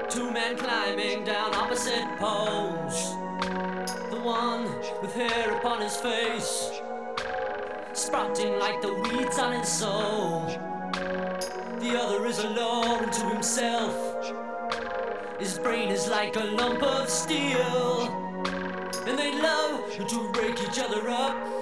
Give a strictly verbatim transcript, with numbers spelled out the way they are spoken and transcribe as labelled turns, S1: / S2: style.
S1: Two men climbing down opposite poles. The one with hair upon his face, sprouting like the weeds on his soul. The other is alone to himself. His brain is like a lump of steel, and they love to break each other up.